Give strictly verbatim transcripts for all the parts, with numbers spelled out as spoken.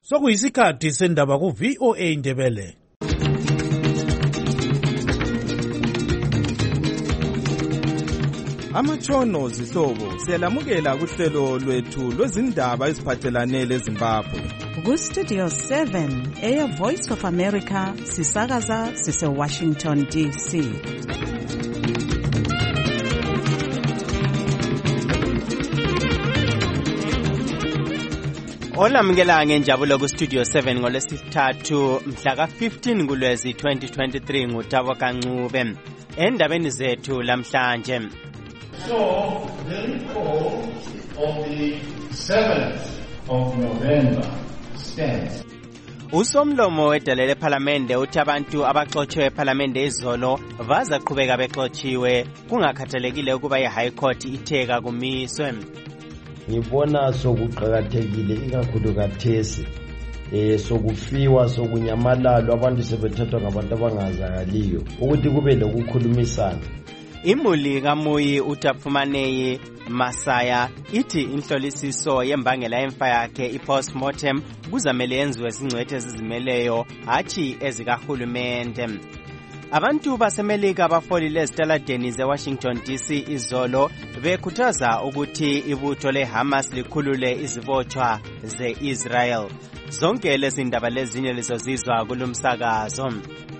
Sokuyisikhathi sendaba ku V O A Ndebele. Amatshono zihlobo siyalamukela kuhlelo lwethu lwezindaba eziphathelane leZimbabwe. Ku Studio seven, Air Voice of America, sisakaza sise Washington D C. Olamukela ngenjabulo ku Studio seven ngolesithathu mhla ka fifteen kuLwezi twenty twenty-three nguThabo Kancube. Endabeni zethu lamhlanje. So, the recall of the seventh of November stands. Usomlomo wedale lePhalamende uthi abantu abaxotshiwe ePhalamende izolo bazaqhubeka bexotshiwe kungakhathalekile ukuba iHigh Court itheka kumiswe. Ngibona sokuqhakathekile ikakhulu kathesi eh sokufiwa sokunyamalalo abantu sebethathwa ngabantu abangazakaliyo ukuthi kube lokukhulumisana. Imuli kaMuyi uTapfumaneyi Masaya ithi inhlolisiso yembangela yemfa yakhe i-postmortem kuzamele yenziwe zingcwethe ezizimeleyo hathi ezikahulumende. Abantu basemelika abafolile ezitaladeni zeWashington D C izolo bekhuthaza ukuthi ibutho leHamas likhulule izibotshwa ze-Israel. Zonke lezi ndaba lezinye lizozizwa kulumsakazo.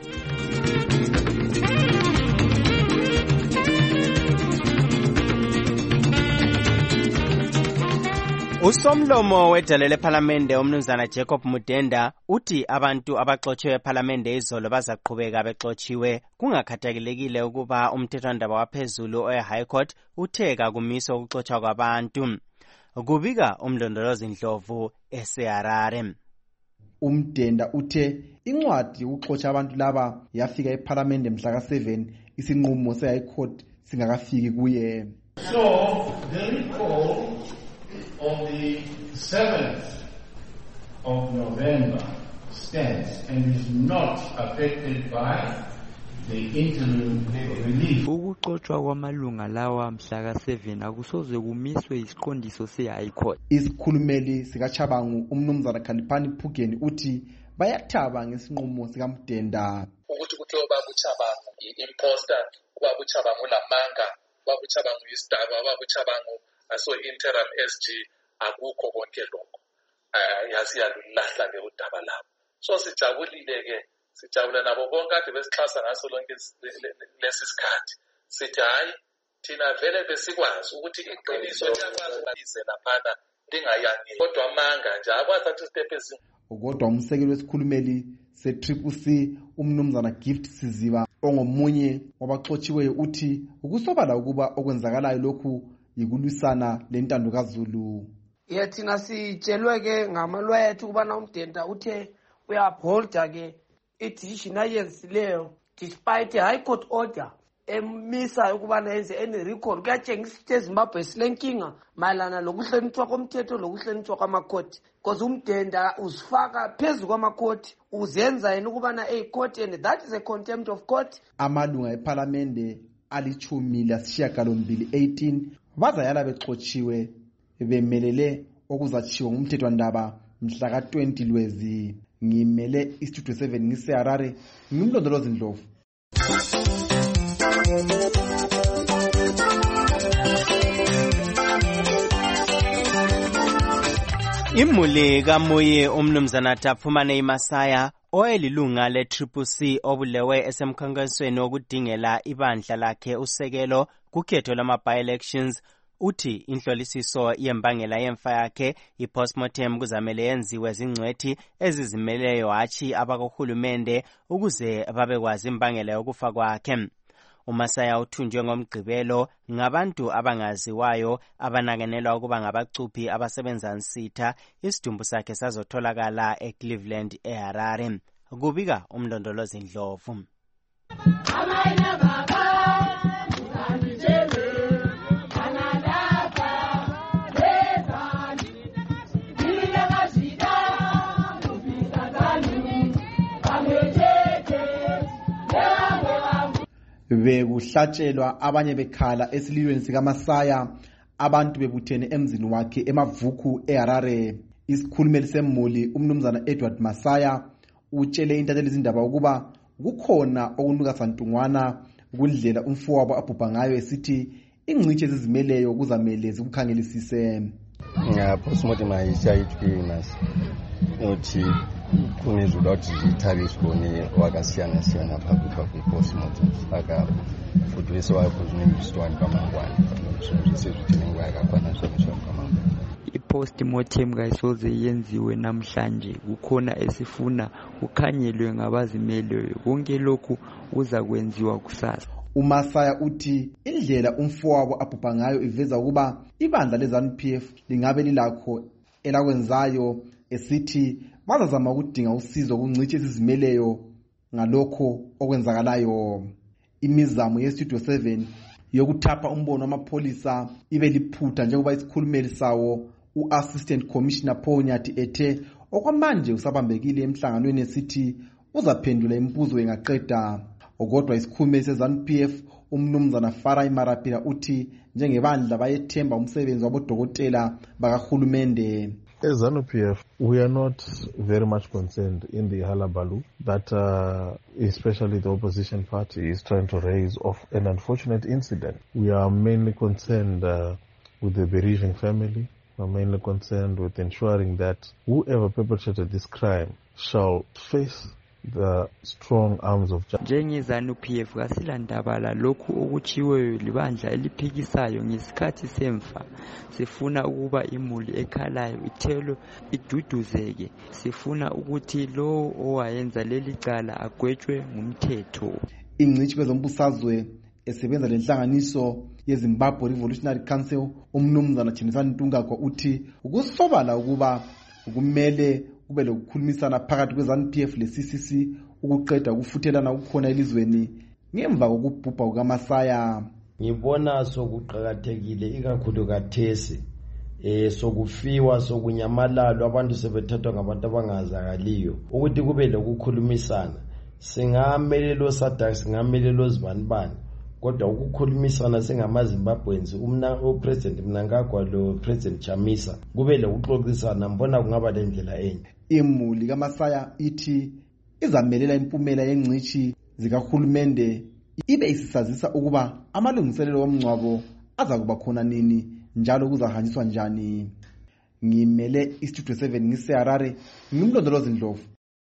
Usomlomo wedale lePhalamende umnumzana Jacob Mudenda uthi abantu abaxotshiwe ePhalamende izolo bazaqhubeka bexotshiwe kungakhathalekile ukuba umthethwandaba waphezulu oye-High Court utheka kumiso ukuxotshwa kwabantu. Kubika umlondolozi Ndlovu eseHarare. Umdenda uthe incwadi ukuxotsha abantu laba yafika ePhalamende mhla ka seven isinqumo seHigh Court singakafiki kuye. So, the recall of the seventh of November stands and is not affected by the interim relief. Ukuxotsha kwamalunga lawa mhla ka seven akusoze kumiswe isiqondiso seHigh Court. Isikhulumeli sikaChabangu umnumzana Khalipani Phugeni uthi bayathaba ngesinqumo sikaMdenda. Ukuthi kuthiwa babuChabangu i-imposter, babuChabangu lamanga, babuChabangu isidaba, babuChabangu aso interim S G akukho konke lokho. Eh yasiyalulahla le udaba labo. So sijabulile ke sijabula nabo bonke ade besixhasa ngaso lonke lesi sikhathi. Sithi hayi thina vele besikwazi ukuthi iqiniso liyakwazi balize laphana lingayani kodwa amanga nje akwathatha step ezini. Kodwa umsekeli wesikhulumeli se-Triple C umnumzana Gift Siziba ongomunye wabaxotshiweyo uthi ukusobala ukuba okwenzakalayo lokhu yikulwisana lentando kaZulu. Yathina sitshelwe ke ngamalwethu kubana uMdenda uthe uyapholda ke i-decision ayenzileyo despite High Court order emisa ukubana yenze any recall kuyatshengisa ukuthi eZimbabwe silenkinga mayelana lokuhlonitshwa komthetho lokuhlonitshwa kwamakhoti because uMdenda uzifaka phezulu kwamakhoti uzenza yena ukubana eyicourt and that is a contempt of court. Amalunga ePhalamende alichumi lasishiyagalombili eighteen bazayala bexotshiwe bemelele okuzatshiwo ngumthethwandaba mhla ka twenty Lwezi. Ngimele iStudio seven ngiseHarare ngimlondolozi Ndlovu. Imuli kaMuyi umnumzana Tapfumaneyi Masaya oyelilunga le-Triple C obulewe esemkhankasweni wokudingela ibandla lakhe usekelo kukhetho lama-by-elections uthi inhlolisiso yembangela yemfa yakhe i-postmortem kuzamele yenziwe zingcwethi ezizimeleyo hatshi abakuhulumende ukuze babekwazi imbangela yokufa kwakhe. uMasaya uthunjwe ngomgqibelo ngabantu abangaziwayo abanakenelwa ukuba ngabacuphi abasebenza nsitha. Isidumbu sakhe sazotholakala eCleveland eHarare. Kubika umlondolozi Ndlovu. Bekuhlatshelwa abanye bekhala esililweni sikaMasaya abantu bebuthene emzini wakhe emavuku eHarare. Isikhulumeli semuli umnumzana Edward Masaya utshele intatheli zindaba ukuba kukhona okunuka santungwana kundlela umfowabo abhubha ngayo esithi ingciche ezizimeleyo kuzamele zikukhangelisise. Ya postmortem ayishayithimas uthi kunezulu ukuthi zithabisa bone wakasiyana siyana phakathi phakathi postmortem aka futhi bese waphuzwa nemstwani kamangwane so sesithi ngwaka khona sokusho kamangwane. I-postmortem kayisoze yenziwe namhlanje, kukhona esifuna kukhanyelwe ngabazimeleyo. Konke lokhu kuza kwenziwa kusasa. uMasaya uthi indlela umfowabo abhubha ngayo iveza ukuba ibandla leZANU P F lingabe lilakho elakwenzayo, esithi bazazama ukudinga usizo kungciche ezizimeleyo ngalokho okwenzakalayo. Imizamo ye-Studio seven yokuthapha umbono wamapholisa ibe liphutha njengoba isikhulumeli sawo u-Assistant Commissioner Paul Nyathi ethe okwamanje usabambekile emhlanganweni esithi uzaphendula imibuzo engaqeda. Okodwa isikhulumeli seZANU P F umnumzana Farai Marapila uthi njengebandla bayethemba umsebenzi wabodokotela bakahulumende. As ZANU P F, we are not very much concerned in the halabaloo that uh, especially the opposition party is trying to raise of an unfortunate incident. We are mainly concerned uh, with the bereaving family. We are mainly concerned with ensuring that whoever perpetrated this crime shall face the strong arms of justice. NjengeZANU P F kasilandabala lokhu okuchiweyo libandla eliphikisayo ngesikhathi semfa. Sifuna ukuba imuli ekhalayo ithelwe iduduzeke. Sifuna ukuthi lo owayenza leli cala agwetshwe ngumthetho. Ingcichi kwezombusazwe esebenza lenhlanganiso yeZimbabwe Revolutionary Council umnumzana Chinisani Ntungagwa uthi ukusobala ukuba kumele kube lokukhulumisana phakathi kweZANU P F le-C C C ukuqeda ukufuthelana ukukhona elizweni ngemva kokubhubha kukaMasaya. Ngibona sokuqhakathekile ikakhulu kathesi eh sokufiwa sokunyamalalo abantu sebethathwa ngabantu abangazakaliyo ukuthi kube lokukhulumisana. Singamelelo SADC singamelelo zibanibani kodwa ukukhulumisana sengamaZimbabweans umna uPresident Mnangagwa lo President Chamisa kube lokuxoxisana mbona kungaba lendlela enye. Imuli kaMasaya ithi izamelela impumela yengcichi zikahulumende ibe isisazisa ukuba amalungiselelo omngcwabo azakuba khona nini njalo kuzahanjiswa njani. Ngimele iStudio seven ngiseHarare ngimlondolozi Ndlovu.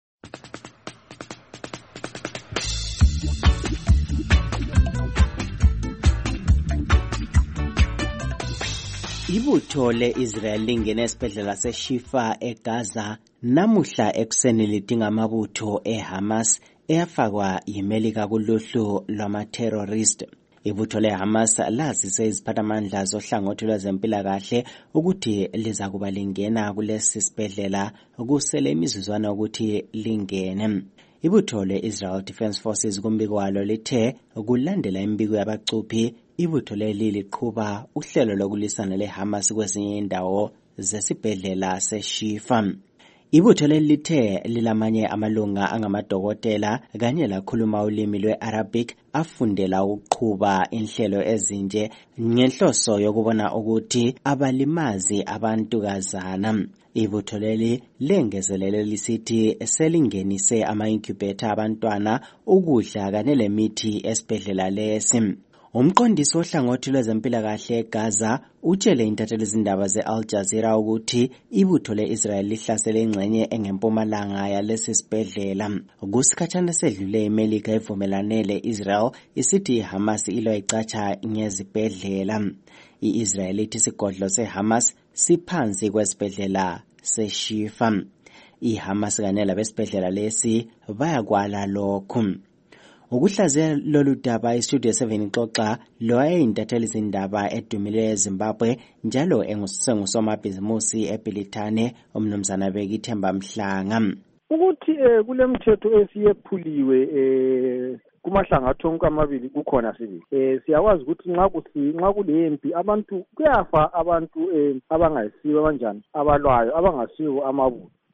Ibutho le-Israel lingene esibhedlela seShifa eGaza namuhla ekuseni lidinga amabutho eHamas eyafakwa yiMelika kuluhlu lwama-terrorist. Ibutho leHamas lazise iziphathamandla zohlangothi lwezempilakahle ukuthi liza kuba lingena kulesi sibhedlela kusele imizuzwana ukuthi lingene. Ibutho le-Israel Defense Forces kumbiko walo lithe kulandela imbiko yabacuphi ibutho leli liqhuba uhlelo lokulisana leHamas kwezinye indawo zesibhedlela seShifa. Ibutho leli lithe lilamanye amalunga angamadokotela kanye lakhuluma ulimi lwe-Arabic afundela ukuqhuba inhlelo ezinje ngenhloso yokubona ukuthi abalimazi abantukazana. Ibutho leli lengezelele lisithi selingenise ama-incubator abantwana ukudla kanye lemithi esibhedlela lesi. Umqondisi ohlangothi lwezempilakahle eGaza utshele intatheli izindaba ze-Al Jazeera ukuthi ibutho le-Israel lihlasele ingxenye engempumalanga yalesi sibhedlela. Kusikhathana sedlule iMelika ivumelane le-Israel isithi iHamas ilo icatsha ngezibhedlela. I-Israel ithi isigodlo seHamas siphansi kwesibhedlela seShifa. IHamas kanye labesibhedlela lesi bayakwala lokhu. Ukuhlaziya lolu daba iStudio seven ixoxa lo ayintatheli izindaba edumile eZimbabwe njalo engusomabhizimusi eBilitane umnumzana Bekithemba Mhlanga. Ukuthi kulemthetho esiyephuliwe eh kumahlangatho onke amabili kukhona sibili. Eh siyawazi ukuthi nxa kusi nxa kulempi abantu kuyafa abantu eh abangayisiwe kanjani abalwayo abangasiwo amabutho.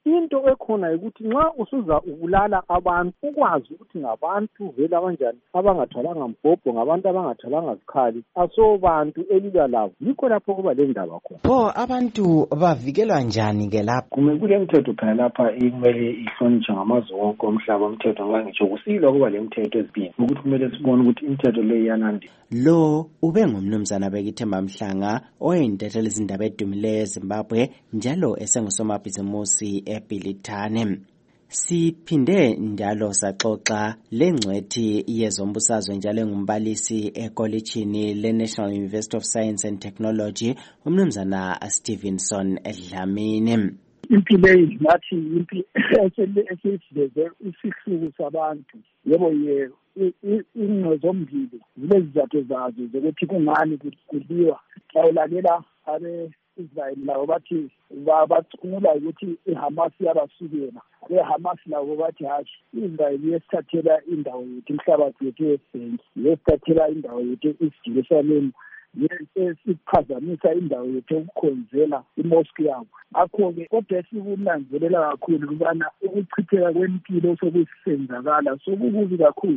into ekhona ukuthi nxa usuza ubulala abantu ukwazi ukuthi ngabantu vele abanjani abangathwalanga mbhobho ngabantu abangathwalanga zikhali asobantu elilwa labo yikho lapho kuba le ndaba khona. Pho abantu bavikelwa njani ke lapho? Kume kule mthetho phela lapha imele ihlonitshe ngamazwe wonke omhlaba umthetho ngoba ngitsho kusilwa kuba le mthetho ezibini ukuthi kumele sibone ukuthi imithetho le iyanandi. Lo ube ngumnumzana Bekithemba Mhlanga oyintatheli izindaba edumileyo eZimbabwe njalo esengusomabhizimusi eBhilitane. Siphinde njalo saxoxa lengcwethi yezombusazwe njalo engumbalisi ekolejini leNational University of Science and Technology umnumzana Stevenson Dlamini. Impilo eyilathi impi esesiveze isihluku sabantu yebo ye ingqondo zombili zilezi zathu zazo zokuthi kungani kuliwa layelalela abe Israel labo bathi bacunula ukuthi iHamas yabasukela beHamas labo bathi hashi Israel yesithathela indawo yethu umhlabathi wethu wesibhenki yesithathela indawo yethu eJerusalem yesiphazamisa indawo yethu ukukhonzela imosque yabo. Akho-ke kodwa sikunanzelela kakhulu ukubana ukuchitheka kwempilo sokusenzakala sokukubi kakhulu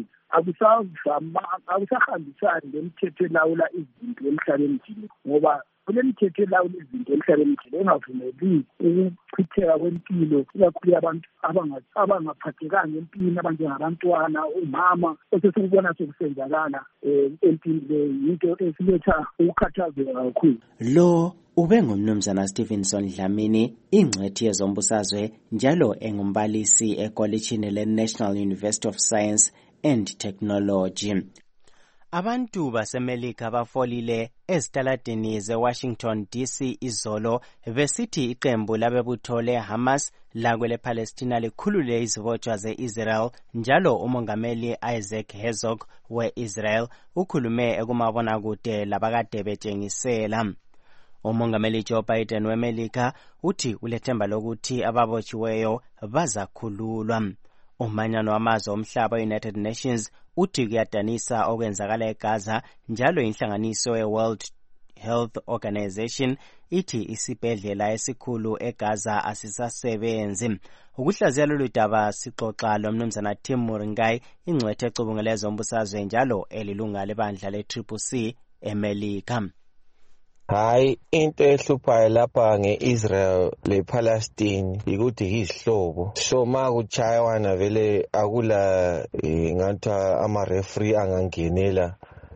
akusahambisani lemithetho elawula izinto emhlabeni jikelele ngoba kule mithetho elawula izinto emhlabeni jikelele engavumeli ukuchitheka kwempilo ikakhulu abantu abangaphathekanga empilweni abanjengabantwana umama esesikubona sokusenzakala empilweni yinto esiletha ukukhathazeka kakhulu. Lo ube ngumnumzana Stevenson Dlamini ingcwethi yezombusazwe njalo engumbalisi ekolejini leNational University of Science and Technology. Abantu baseMelika bafolile ezitaladini zeWashington D C izolo besithi iqembu labebutho leHamas lakwele Palestina likhulule izibotshwa ze-Israel njalo umongameli Isaac Herzog we-Israel ukhulume ekumabonakude labakade betshengisela. Umongameli Joe Biden weMelika uthi ulethemba lokuthi ababotshiweyo bazakhululwa. Umanyano wamazwe omhlaba United Nations uthi kuyadanisa okwenzakala eGaza njalo inhlanganiso ye-World Health Organization ithi isibhedlela esikhulu eGaza asisasebenzi. Ukuhlaziya lolu daba sixoxa lomnumzana Tim Muringai ingcwethe ecubungule ezombusazwe njalo elilunga lebandla le-Triple C eMelika. Hayi into ehluphayo lapha ngeIsrael lePalestine ukuthi yizihlobo so makuchayawana vele akula ngathi ama referee angangenela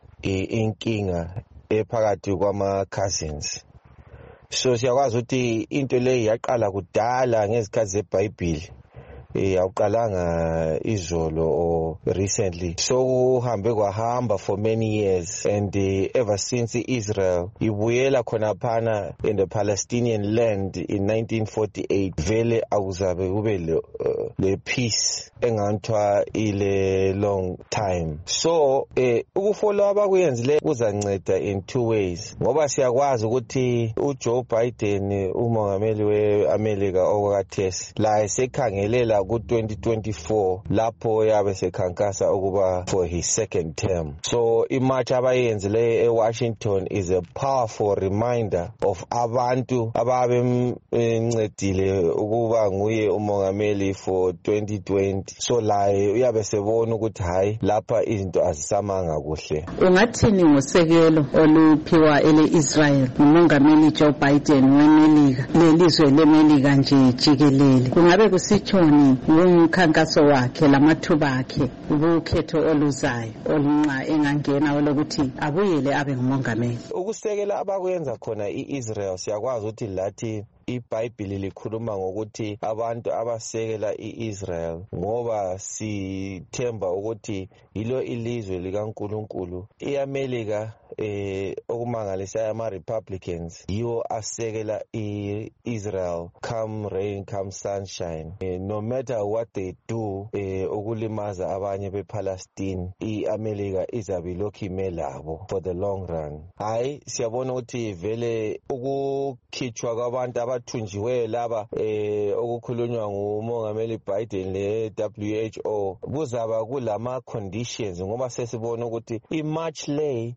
inkinga ephakathi kwama cousins so siyakwazi ukuthi into le yaqala kudala ngezikhathi zeBhayibheli awuqalanga izolo or recently so uhambe kwahamba for many years and uh, ever since Israel ibuyela khona phana in the Palestinian land in nineteen forty-eight vele akuzabe kube le, uh, le peace enganthwa ile long time so eh ukufollow abakuyenzile kuzanceda in two ways ngoba siyakwazi ukuthi uJoe Biden umongameli weAmerica okwakathesi la esekhangelela ku twenty twenty-four lapho yabe sekhankasa ukuba for his second term so imarch abayenzile eWashington is a powerful reminder of abantu ababe ncedile ukuba nguye umongameli for twenty twenty so la uyabe sebona ukuthi hayi lapha izinto azisamanga kuhle. Ungathini ngosekelo oluphiwa ele Israel umongameli Joe Biden weMelika lelizwe leMelika nje jikelele kungabe kusithoni ngumkhankaso wakhe lamathuba akhe ukukhetho oluzayo olunqa engangena olokuthi abuyele abe ngumongameli ukusekela abakwenza khona iIsrael siyakwazi ukuthi lathi iBhayibheli likhuluma ngokuthi abantu abasekela iIsrael ngoba sithemba ukuthi yilo ilizwe likaNkulunkulu iAmerica eh okumangalisa ama Republicans yiwo asekela iIsrael come rain come sunshine eh, no matter what they do eh ukulimaza abanye bePalestine iAmerica izabe lokhu imelabo for the long run hayi siyabona ukuthi vele ukukhitshwa kwabantu abathunjiwe laba eh okukhulunywa ngumongameli Biden le W H O kuzaba kulama conditions ngoba sesibona ukuthi iMarch lay iza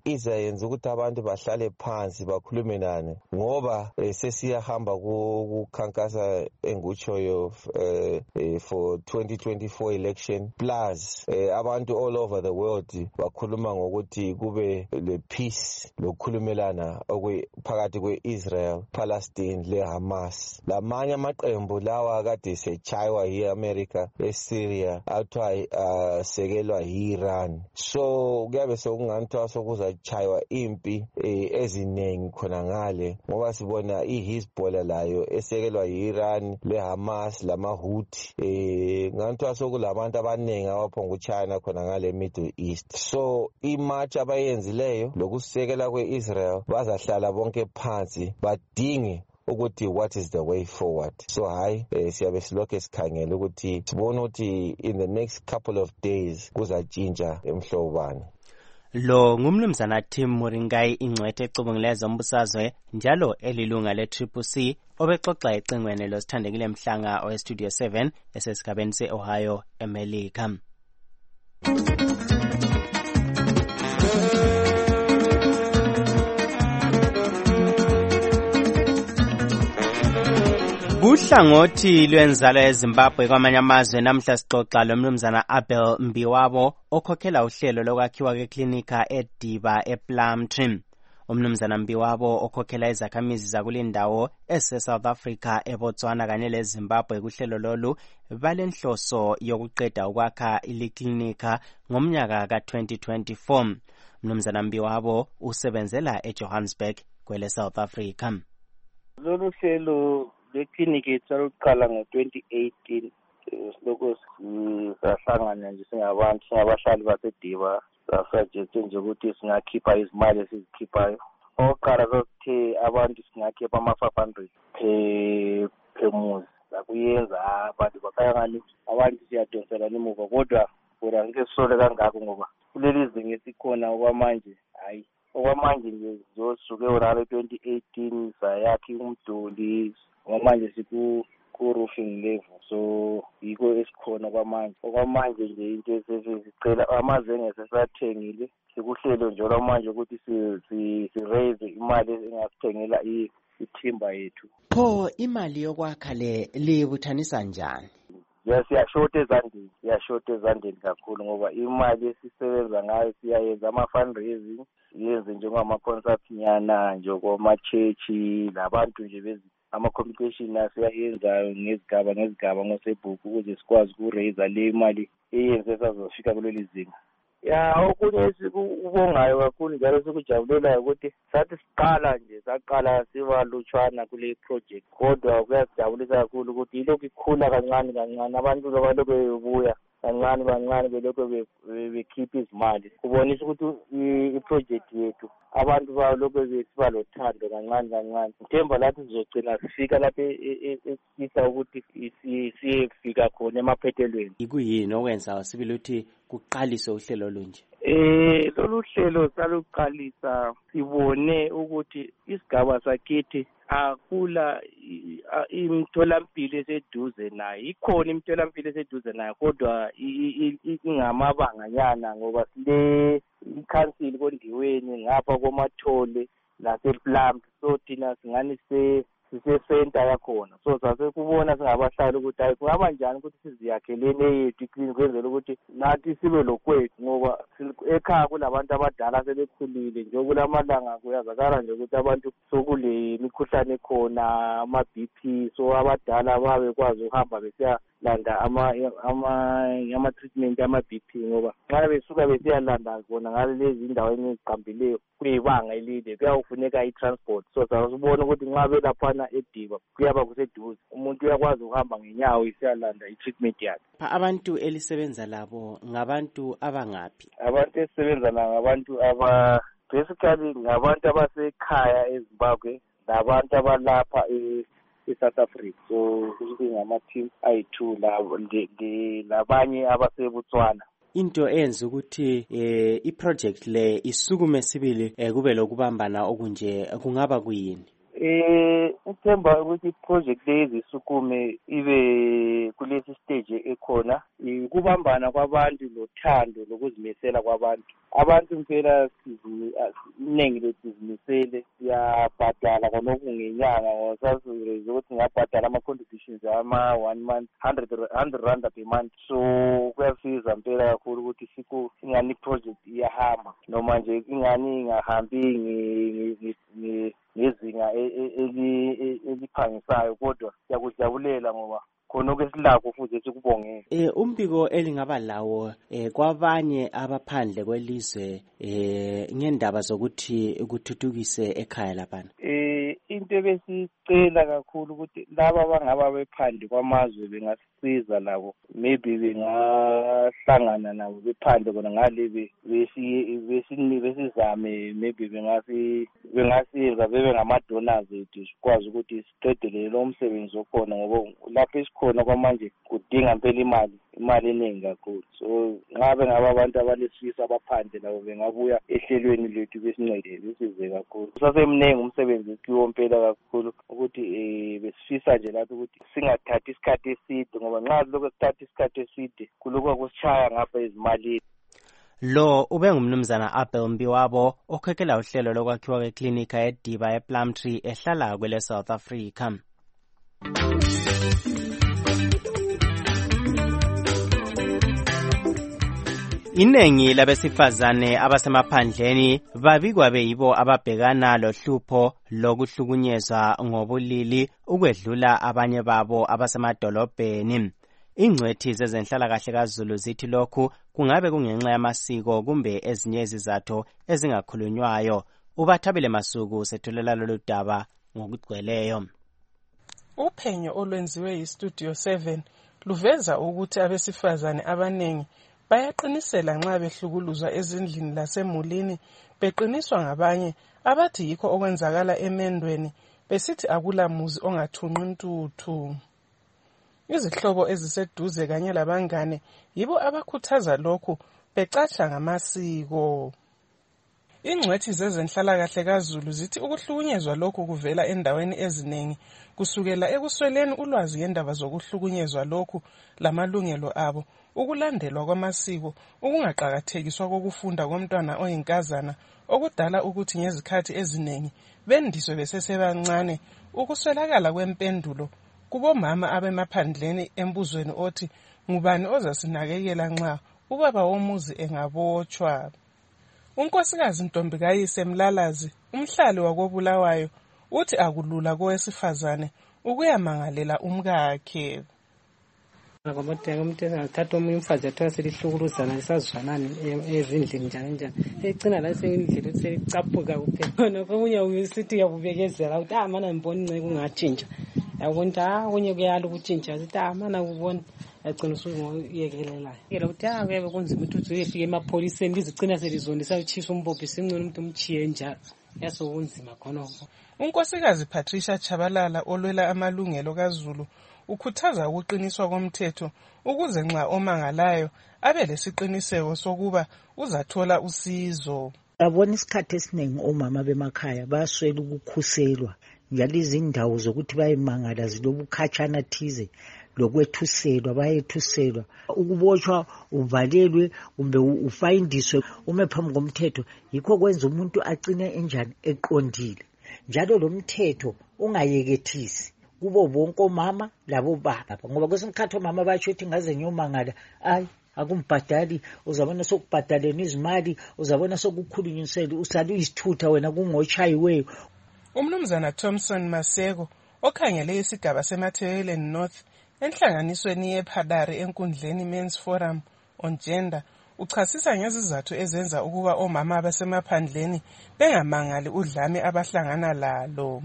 kuzayenza ukuthi abantu bahlale phansi bakhulumelane ngoba eh, sesiyahamba kukhankasa engutshoyo eh, eh, for twenty twenty-four election plus eh, abantu all over the world bakhuluma ngokuthi kube le peace lokukhulumelana phakathi kwe-Israel, Palestine le-Hamas. Lamanye amaqembu lawa kade sechaywa yi-America e-Syria athiwa uh, sekelwa yi-Iran. So kuyabe sokunganithiwa sokuzachaywa impi eh, eziningi khona ngale ngoba sibona i-Hezbollah layo esekelwa yi-Iran, le-Hamas lama-Houthi eh, nganithiwa sokulabantu abaningi abaphonga uChina khona ngale Middle East. So imatch abayenzileyo lokusekela kwe-Israel bazahlala bonke phansi badinge ukuthi what is the way forward. So hayi eh, siyabe silokho esikhangela ukuthi sibone ukuthi in the next couple of days kuzatshintsha emhlobani. Lo ngumnumzana Tim Moringai ingcwethe ecubungile zombusazwe njalo elilunga le-Triple C obexoxa ecingweni losithandekile Mhlanga owe-Studio seven esesigabeni se-Ohio eMelika. Kuhlangothi lwenzalo eZimbabwe kwamanye amazwe namhla sixoxa lomnumzana Abel Mbiwabo okhokhela uhlelo lokwakhiwa kweklinika eDiba ePlumtree. Umnumzana Mbiwabo okhokhela izakhamizi zakulindawo ese-South Africa, eBotswana kanye leZimbabwe kuhlelo lolu balenhloso yokuqeda ukwakha iliklinika ngomnyaka ka twenty twenty-four. Umnumzana Mbiwabo usebenzela eJohannesburg kwele South Africa. Lolu hlelo leklinika yethu lokuqala ngo twenty eighteen lokho sisahlangana nje singabantu singabahlali baseDiba sasuggest nje ukuthi singakhipha izimali esizikhiphayo. Oqala sokuthi abantu singakhipha ama five hundred per per muzi. Sakuyenza abantu bakayangani abantu siyadonsela emuva kodwa kodwa ngeke sisole kangako ngoba kuleli zinga esikhona okwamanje hayi okwamanje nje zosuke urare twenty eighteen sayakhi umduli ngoba siku ku roofing level, so yiko esikhona kwamanje okwamanje nje into esizicela amazenge sesathengile sikuhlelo njalo manje ukuthi si si raise imali engasithengela ithimba yethu. Pho imali yokwakha le libuthanisa njani? Yes, siyashort ezandeni siyashort ezandeni kakhulu ngoba imali esisebenza ngayo siyayenza ama fundraising yenze njengama concept nyana njengoma church labantu nje bezi ama communication asiyenza ngezigaba ngezigaba ngosebhuku ukuze sikwazi ukuraise le imali eyenze sazofika kuleli zinga. Ya okunye esikubongayo kakhulu njalo sikujabulela ukuthi sathi siqala nje saqala sibalutshwana kule project kodwa kuyasijabulisa kakhulu ukuthi ilokhu ikhula kancane kancane abantu balokho bebuya kancane kancane belokho bekhipha izimali kubonisa ukuthi iproject yethu abantu balokho besiba lothando kancane kancane. Ngithemba lathi sizogcina sifika lapha esifisa ukuthi siye kufika khona emaphethelweni. Ikuyini okwenza sibili ukuthi kuqaliswe uhlelo olunje? Eh lolu hlelo saluqalisa sibone ukuthi isigaba sakithi akula imitholampilo eseduze nayo ikhona imitholampilo eseduze nayo kodwa ingamabanganyana ngoba sile ikhansili kondiweni ngapha komathole lasePlum, so thina singani se sise-center yakhona, so sase kubona singabahlali ukuthi hayi kungaba njani ukuthi siziyakhelene yethu iklinikhi kwenzela ukuthi nathi sibe lokwethu ngoba ekhaya kulabantu abadala sebekhulile nje kulamalanga kuyazakala nje ukuthi abantu sokule mikhuhlane khona ama-B P, so abadala babekwazi ukuhamba besiyalanda ama-treatment ama-B P ngoba nxa besuka besiyalanda khona ngalezi indaweni eziqambileyo kuyibanga elide kuyawufuneka i-transport, so sasibona ukuthi nxa belaphana eDiba kuyaba kuseduze umuntu uyakwazi ukuhamba ngenyawo isiyalanda i-treatment yakhe. Abantu elisebenza labo ngabantu abangaphi? Abantu esisebenza nabo ngabantu aba basically ngabantu abasekhaya eZimbabwe nabantu abalapha e-South Africa, so kusuke ngama-team ayi-two labanye abaseBotswana. Into enza ukuthi eh iproject le isukume sibili eh, kube lokubambana okunje kungaba kuyini? Eh uthemba ukuthi iproject lezi isukume ibe kulesi stage ekhona ukubambana kwabantu lothando lokuzimisela kwabantu abantu impela iningi lebhizinisele siyabhadala khonokho ngenyanga ngosazi ukuthi ngabhadala ama-contributions ama-one month hundred hundred rand per month. So kuyasiza impela kakhulu ukuthi siku ingani i-project iyahamba noma nje ingani ingahambi ngezinga eliphangisayo, kodwa siyakujabulela ngoba khonokho esilakho futhi sikubongela. Eh umbiko elingaba lawo eh kwabanye abaphandle kwelizwe eh ngendaba zokuthi ukuthuthukise ekhaya lapha. Eh into ebesicela kakhulu ukuthi laba abangaba bephandle kwamazwe bengasiza labo, maybe bengahlangana nabo bephandle kona ngale besi besizame, maybe bengasi bengasiza bebe ngama-donors ethu sikwazi ukuthi siqedele lo msebenzi okhona, ngoba lapho esikhona kwamanje kudinga impela imali imali eningi kakhulu. So ngabe ngaba abantu abalesifisa abaphandle labo bengabuya ehlelweni lethu besincede besize kakhulu. Sasemningi umsebenzi esikiwo impela kakhulu ukuthi eh besifisa nje lapho ukuthi singathathi isikhathi eside, ngoba nxa lokho sithatha isikhathi eside kuloko kusishaya ngapha izimali. Lo ube ngumnumzana Abel Mbiwabo okhokhela uhlelo lokwakhiwa kweklinika eDiba ePlumtree ehlala kwele South Africa. Inengi labesifazane abasemaphandleni babikwa beyibo ababhekana lohlupho lokuhlukunyezwa ngobulili ukwedlula abanye babo abasemadolobheni. Ingcwethi zezenhlalakahle kaZulu zithi lokhu kungabe kungenxa yamasiko kumbe ezinye izizathu ezingakhulunywayo. Ubathabile Masuku sethulela lolu daba ngokugcweleyo. Uphenyo olwenziwe yiStudio seven luveza ukuthi abesifazane abanengi bayaqinisela nxa behlukuluzwa ezindlini lasemulini, beqiniswa ngabanye abathi yikho okwenzakala emendweni, besithi akula muzi ongathunqi intuthu. Izihlobo eziseduze kanye labangane yibo abakhuthaza lokhu, becatsha ngamasiko. Ingcwethi zezenhlalakahle kaZulu zithi ukuhlukunyezwa lokhu kuvela endaweni eziningi, kusukela ekusweleni ulwazi ngendaba zokuhlukunyezwa lokhu lamalungelo abo, ukulandelwa kwamasiko, ukungaqakathekiswa kokufunda komntwana oyinkazana okudala ukuthi ngezikhathi eziningi bendiswe besesebancane, ukuswelakala kwempendulo kubomama abemaphandleni embuzweni othi ngubani ozasinakekela nxa ubaba womuzi engabotshwa. Unkosikazi Ntombikayise Mlalazi, umhlali wakobulawayo, uthi akulula kowesifazane ukuyamangalela umkakhe. Ngoba umuntu engathatha omunye umfazi athiwa selihlukuluzana lisazwanani ezindlini njalo njalo, egcina la seyindlela selicaphuka kuphela. Khona okunye uyisithi uyakubekezela ukuthi ah mana ngibona inceke kungatshintsha, yabona ukuthi ah kunye kuyala ukutshintsha, sithi ah mana kubona yagcina usuyekelelayo yela ukuthi ah kube kunzima ukuthi uyefika emapholiseni lizigcina selizondisa uchisa umbophi singcono umuntu umchiye njalo, yasokunzima khonokho. Unkosikazi Patricia Chabalala olwela amalungelo kaZulu ukhuthaza ukuqiniswa komthetho ukuze nxa omangalayo abe lesiqiniseko sokuba uzathola usizo. Abona isikhathi esiningi omama bemakhaya baswela ukukhuselwa, njalo izindawo zokuthi bayemangala zilobukhatshana thize lokwethuselwa, bayethuselwa. Ukubotshwa uvalelwe kumbe ufayindiswe ume phambi komthetho, yikho kwenza umuntu agcine enjani eqondile. Njalo lo mthetho ungayekethisi kubo bonke omama labo baba, ngoba kwesinkathi omama batsho ukuthi ngaze ngiyomangala ayi akumbhadali, uzabona sokubhadaleni izimali, uzabona sokukhulunyisela, usala uyisithutha wena kungotshayiweyo. Umnumzana Thompson Maseko okhangele isigaba seMathebeleni North enhlanganisweni yePhadare enkundleni Men's Forum on Gender uchasisa ngezizathu ezenza ukuba omama abasemaphandleni bengamangali udlame abahlangana lalo.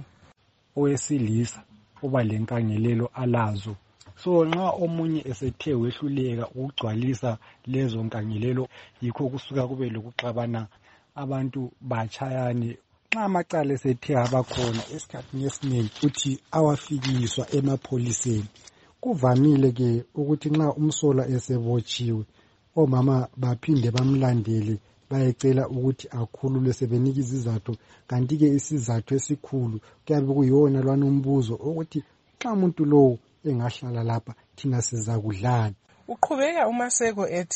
Owesilisa uba lenkangelelo alazo, so nxa omunye esethe wehluleka ukugcwalisa lezo nkangelelo, yikho kusuka kube lokuxabana, abantu bachayane. Nxa amacala esethe abakhona esikhathini esiningi uthi awafikiswa emapholiseni. Kuvamile ke ukuthi nxa umsola esebotshiwe omama baphinde bamlandele bayecela ukuthi akhululwe sebenika izizathu, kanti ke isizathu esikhulu kuyabe kuyona lwana umbuzo ukuthi xa umuntu lowo engahlala lapha thina sizakudlana. Uqhubeka uMaseko ethi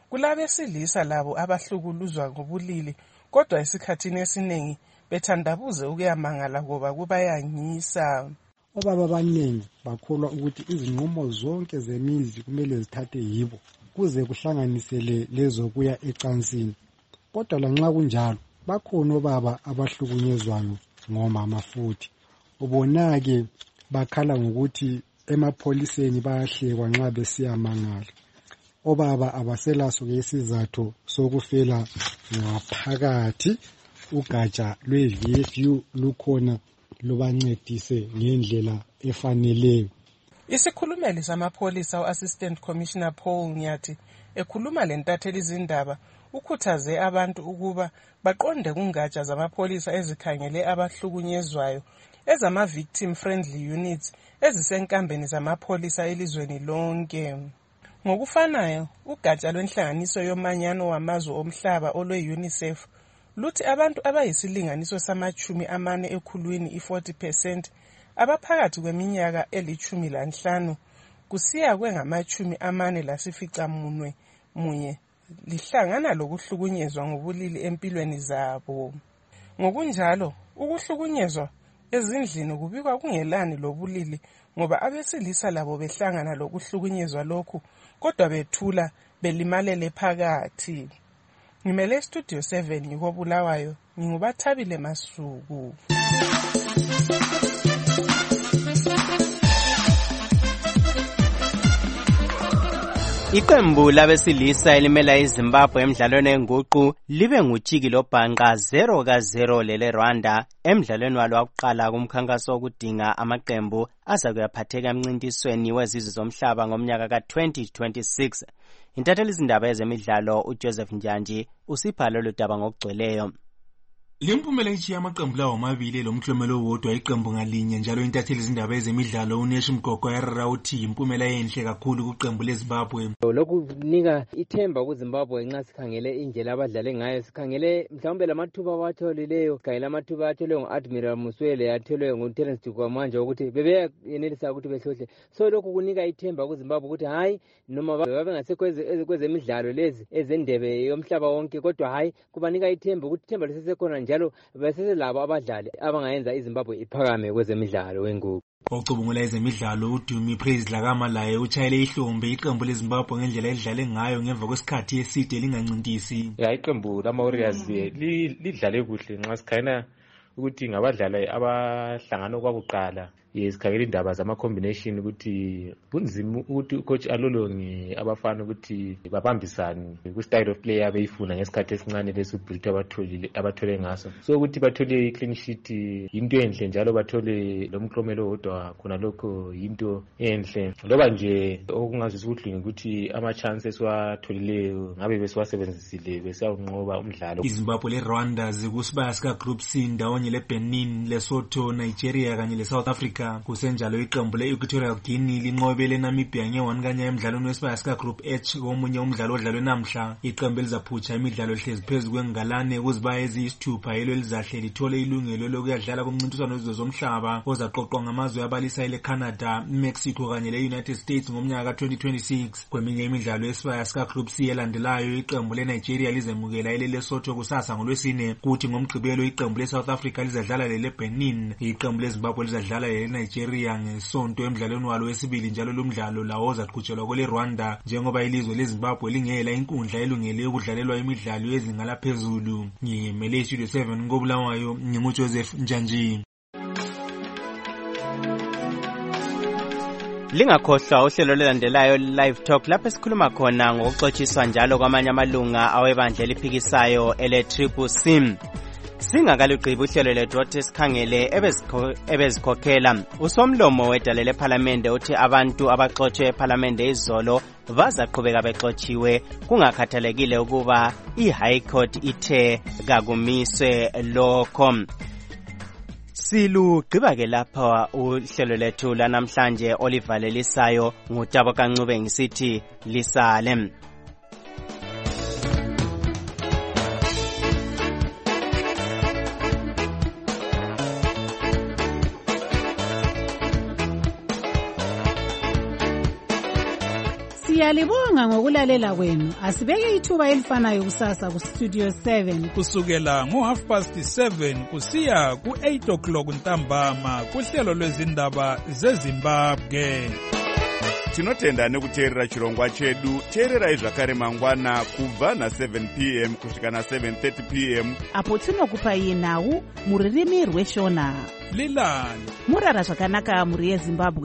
Kulabesilisa labo abahlukuluzwa ngobulili kodwa esikhathini esiningi bethandabuze ukuyamangala ngoba kubayangisa. Obaba abaningi bakholwa ukuthi izinqumo zonke zemizi kumele zithathe yibo kuze kuhlanganisele lezo kuya ecansini. Kodwa lanxa kunjalo bakhona obaba abahlukunyezwayo ngomama futhi. Ubonake bakhala ngokuthi emapholiseni bayahlekwa nxa besiyamangala. Obaba abaselaso ke isizathu sokufela ngaphakathi. Ugatsha lwe-V F U lukhona lubancedise ngendlela efaneleyo. Isikhulumeli samapholisa u-Assistant Commissioner Paul Nyathi ekhuluma lentatheli izindaba ukhuthaze abantu ukuba baqonde kungatsha zamapholisa ezikhangele abahlukunyezwayo ezama-victim friendly units ezisenkambeni zamapholisa elizweni lonke. Ngokufanayo, ugatsha lwenhlanganiso yomanyano wamazwe omhlaba olwe-UNICEF luthi abantu abayisilinganiso samachumi amane ekhulwini i-forty percent abaphakathi kweminyaka elithumi lanhlanu kusiya kwengamachumi amane lasifica munwe munye lihlangana lokuhlukunyezwa ngobulili empilweni zabo. Ngokunjalo, ukuhlukunyezwa ezindlini kubikwa kungelani lobulili ngoba abesilisa labo behlangana lokuhlukunyezwa lokhu kodwa bethula belimalele phakathi. Ngimele Studio seven yiko Bulawayo, ngingubathabile Masuku. Iqembu labesilisa elimela iZimbabwe emidlalweni enguqu libe nguTshiki loBhanqa zero ka zero lele Rwanda emidlalweni walo wokuqala kumkhankaso wokudinga amaqembu azakuyaphatheka emncintisweni wezizwe zomhlaba ngomnyaka ka twenty twenty-six. Intatheli izindaba ezemidlalo uJoseph Njanji usipha lolu daba ngokugcweleyo. Limpumela ichiya amaqembu lawo amabili lomhlomelo wodwa iqembu ngalinye njalo intatheli izindaba ezemidlalo uNeshi Mgogo yarara uthi impumela enhle kakhulu kuqembu leZimbabwe. Lokhu kunika ithemba kuZimbabwe nxa sikhangele indlela abadlale ngayo, sikhangele mhlawumbe lamathuba abatholileyo, sikhangele amathuba atholwe ngu-Admiral Muswele atholwe ngu-Terence Dukwamanje ukuthi bebeyenelisa ukuthi behlohle. So lokhu kunika ithemba kuZimbabwe ukuthi hayi noma babe ngasekho kwezemidlalo lezi ezendebe yomhlaba wonke kodwa hayi kubanika ithemba ukuthi ithemba lisesekhona njalo beseselabo abadlali abangayenza iZimbabwe iphakame kwezemidlalo wenguqu. Ocubungula ezemidlalo uDumi Praise Lakama laye utshayele ihlombe iqembu leZimbabwe ngendlela elidlale ngayo ngemva kwesikhathi eside lingancintisi. Ya iqembu lama Warriors lidlale kuhle nxa sikhayina ukuthi ngabadlali abahlangana kwakuqala. Yesikhangela indaba zama combination ukuthi kunzima ukuthi coach alolonge abafana ukuthi babambisane ku style of play abeyifuna ngesikhathi esincane lesubuild abatholile abathole ngaso. So ukuthi bathole clean sheet into enhle njalo bathole lomklomelo wodwa khona lokho into enhle. Loba nje okungazisa ukuthi ukuthi ama chances watholileyo ngabe besiwasebenzisile besawunqoba umdlalo. iZimbabwe le Rwanda zikusibaya sika Group C ndawonye le Benin, Lesotho, Nigeria kanye le South Africa. Kusenjalo iqembu le-Equatorial Guinea linqobele Namibia nge-one kanya emidlalweni wesibaya sika Group H komunye umdlalo odlalwe namhla. Iqembu elizaphutsha imidlalo ehlezi phezu kwengalane kuzibaya eziyisithupha yelo elizahle lithole ilungelo lokuyadlala kumncintiswano wezizwe zomhlaba ozaqoqwa ngamazwe abalisayo leCanada, Mexico kanye le-United States ngomnyaka ka twenty twenty-six. Kweminye imidlalo yesibaya sika Group C elandelayo iqembu le-Nigeria lizemukela ele Lesotho kusasa ngolwesine, kuthi ngomgqibelo iqembu le-South Africa lizadlala lele Benin. Iqembu leZimbabwe lizadlala lele Nigeria ngesonto emidlalweni walo wesibili njalo lumdlalo lawo ozaqhutshelwa kule Rwanda njengoba ilizwe leZimbabwe lingela inkundla elungele ukudlalelwa imidlalo yezinga laphezulu. Ngimele Studio seven ngobulawayo nginguJoseph Njanji. Lingakhohlwa uhlelo lelandelayo live talk lapho sikhuluma khona ngokuxoxiswa njalo kwamanye amalunga awebandla eliphikisayo ele Triple C. Singakaligqiba uhlelo lethu othi sikhangele ebezikhokhela usomlomo wedale leParliament uthi abantu abaxotshiwe eParliament izolo bazaqhubeka bexotshiwe kungakhathalekile ukuba iHigh Court ithe kakumiswe lokho. Silugqiba ke lapha uhlelo lethu lanamhlanje olivalelisayo ngutabo kaNcube ngisithi lisale. Siyalibonga ngokulalela kwenu. Asibeke ithuba elifanayo kusasa ku Studio seven kusukela ngo half past seven kusiya ku eight o'clock ntambama kuhlelo lwezindaba zeZimbabwe. Tinotenda nekuteerera chirongwa chedu. Teererai zvakare mangwana kubva na seven p m kusvika na seven thirty p m apo tinokupai nhau muririmi rweshona. Lilani murara zvakanaka muri yeZimbabwe.